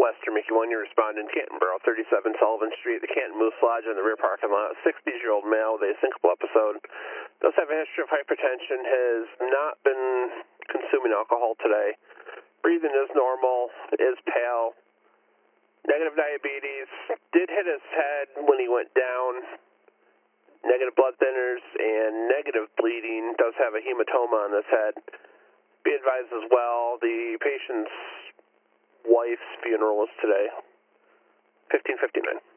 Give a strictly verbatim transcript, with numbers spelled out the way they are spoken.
Western Mickey one, you respond in Canton Borough, thirty-seven Sullivan Street, the Canton Moose Lodge in the rear parking lot. sixty-year-old male with a syncopal episode. Does have a history of hypertension, has not been consuming alcohol today. Breathing is normal, is pale. Negative diabetes, did hit his head when he went down. Negative blood thinners and negative bleeding, does have a hematoma on his head. Be advised as well, the patient's wife's funeral is today, fifteen fifty-nine.